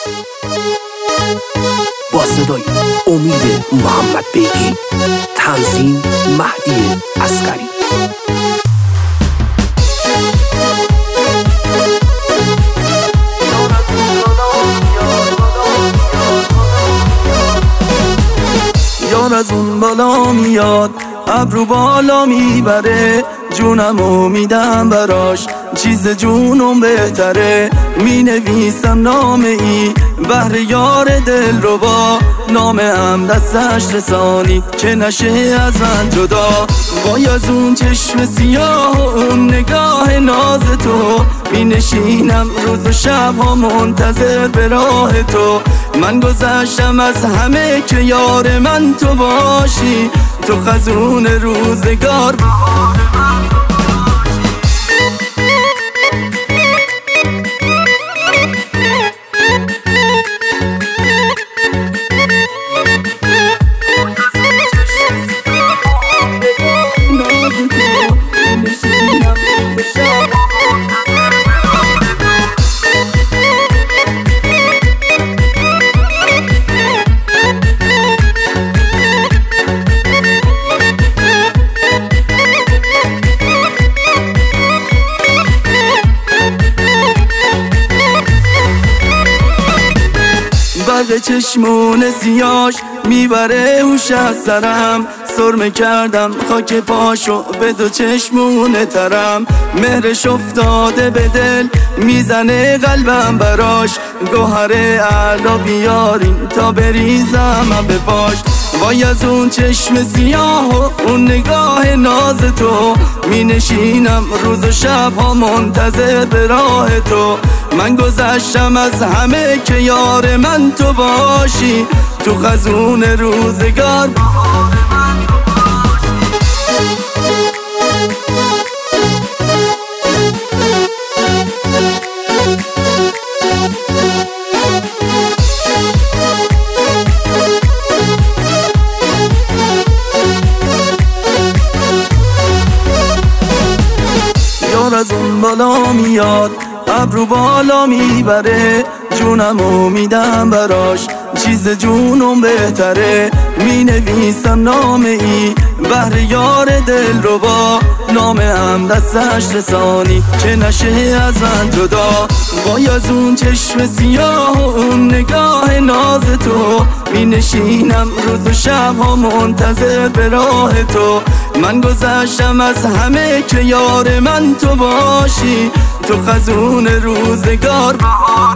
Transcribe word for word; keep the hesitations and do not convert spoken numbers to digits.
با صدای امید محمد بیگی، تنظیم مهدی عسکری. یار از اون بالا میاد، ابرو بالا میبره، جونمو میدم براش، چیز جونم بهتره. می نویسم نامه ای بهر یار دل رو، با نامه هم دستش رسانی که نشه از من جدا. وای از اون چشم سیاه و اون نگاه ناز تو، می نشینم روز و شب ها منتظر به راه تو. من گذشتم از همه که یار من تو باشی، تو خزون روزگار بهار من تو برق چشمون سیاش میبره هوش از سرم، سرمه کردم خاک پاشو به دو چشمون ترم. مهرش افتاده به دل میزنه قلبم براش، گوهر اعلا بیارین تا بریزم به پاش. وای از اون چشم سیاه و اون نگاه ناز تو، می نشینم روز و شب ها منتظر به راه تو. من گذشتم از همه که یار من تو باشی، تو خزون روزگار بهار من تو یار از اون بالا میاد، ابرو بالا میبره، جونمو میدم براش، چیز جونم بهتره. می نویسم نامه ای بهر یار دل رو، با نامه هم دستش رسانی که نشه از من جدا. وای از اون چشم سیاه و اون نگاه ناز تو، می نشینم روز و شب ها منتظر به راه تو. من گذشتم از همه که یار من تو باشی، تو خزون روزگار بهار